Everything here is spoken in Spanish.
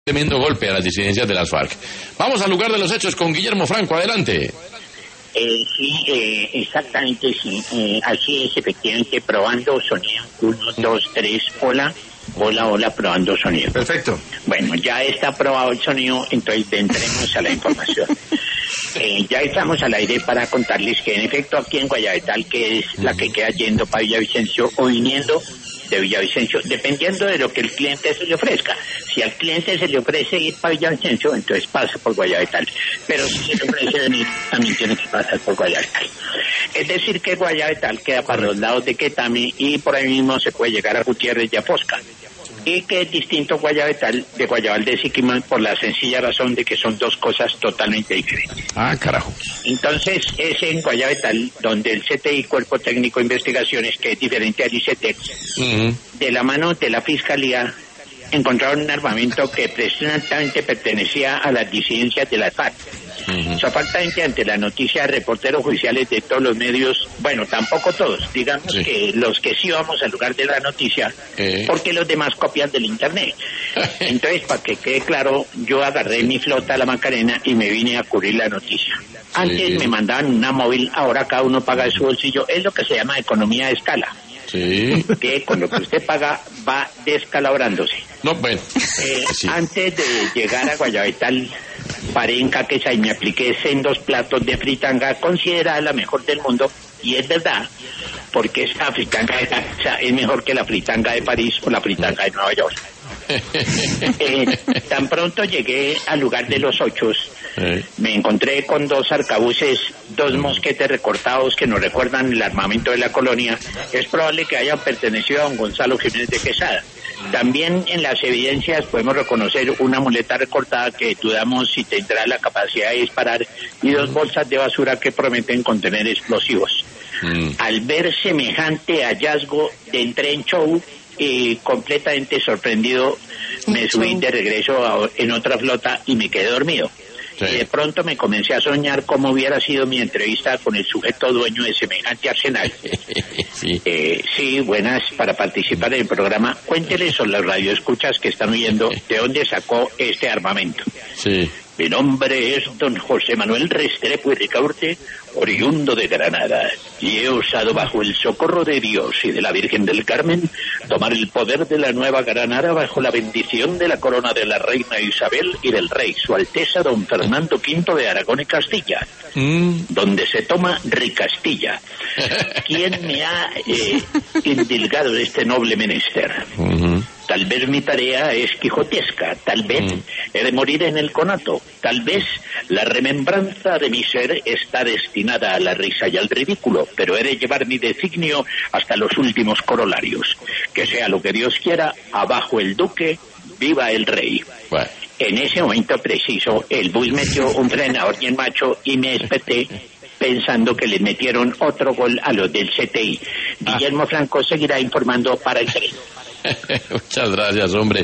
Tremendo golpe a las disidencias de las FARC. Vamos al lugar de los hechos con Guillermo Franco, adelante. Sí, exactamente, sí. Así es, efectivamente, probando sonido. 1, 2, 3, hola. Hola, probando sonido. Perfecto. Bueno, ya está probado el sonido, entonces entremos a la información. Ya estamos al aire para contarles que en efecto aquí en Guayabetal, que es la que queda yendo para Villavicencio o viniendo de Villavicencio, dependiendo de lo que el cliente se le ofrezca. Si al cliente se le ofrece ir para Villavicencio, entonces pasa por Guayabetal. Pero si se le ofrece venir, también tiene que pasar por Guayabetal. Es decir, que Guayabetal queda para los lados de Quetame y por ahí mismo se puede llegar a Gutiérrez y a Fosca. Y que es distinto Guayabetal de Guayabal de Siquimán por la sencilla razón de que son dos cosas totalmente diferentes. Ah, carajo. Entonces, es en Guayabetal donde el CTI, Cuerpo Técnico de Investigaciones, que es diferente al ICETEX, de la mano de la Fiscalía, encontraron un armamento que presuntamente pertenecía a las disidencias de la FARC. Exactamente, ante la noticia de reporteros judiciales de todos los medios, bueno, tampoco todos, digamos que los que sí vamos al lugar de la noticia, porque los demás copian del internet. Entonces, para que quede claro, yo agarré mi flota a la Macarena y me vine a cubrir la noticia. Antes me mandaban una móvil, ahora cada uno paga de su bolsillo, es lo que se llama economía de escala. Sí. Que con lo que usted paga va descalabrándose. No, bueno. Antes de llegar a Guayabetal, paré en Caquesa y me apliqué sendos platos de fritanga, considerada la mejor del mundo, y es verdad, porque esta fritanga de Caquesa es mejor que la fritanga de París o la fritanga de Nueva York. Tan pronto llegué al lugar de los ochos, me encontré con dos arcabuces, dos mosquetes recortados que nos recuerdan el armamento de la colonia. Es probable que hayan pertenecido a don Gonzalo Jiménez de Quesada. También en las evidencias podemos reconocer una muleta recortada que dudamos si tendrá la capacidad de disparar y dos bolsas de basura que prometen contener explosivos. Al ver semejante hallazgo, entré en show y completamente sorprendido me subí de regreso en otra flota y me quedé dormido. Y de pronto me comencé a soñar cómo hubiera sido mi entrevista con el sujeto dueño de semejante arsenal. Sí, buenas, para participar en el programa, cuénteles a los radioescuchas que están oyendo de dónde sacó este armamento. Mi nombre es don José Manuel Restrepo y Ricaurte, oriundo de Granada, y he osado bajo el socorro de Dios y de la Virgen del Carmen tomar el poder de la Nueva Granada bajo la bendición de la corona de la reina Isabel y del rey Su Alteza don Fernando V de Aragón y Castilla, donde se toma Ricastilla. ¿Quién me ha indilgado de este noble menester? Tal vez mi tarea es quijotesca, tal vez he de morir en el conato, tal vez la remembranza de mi ser está destinada a la risa y al ridículo, pero he de llevar mi designio hasta los últimos corolarios. Que sea lo que Dios quiera, abajo el duque, viva el rey. Bueno. En ese momento preciso, el bus metió un frenador y el macho y me desperté pensando que le metieron otro gol a los del CTI. Guillermo Franco seguirá informando para el tren. Muchas gracias, hombre.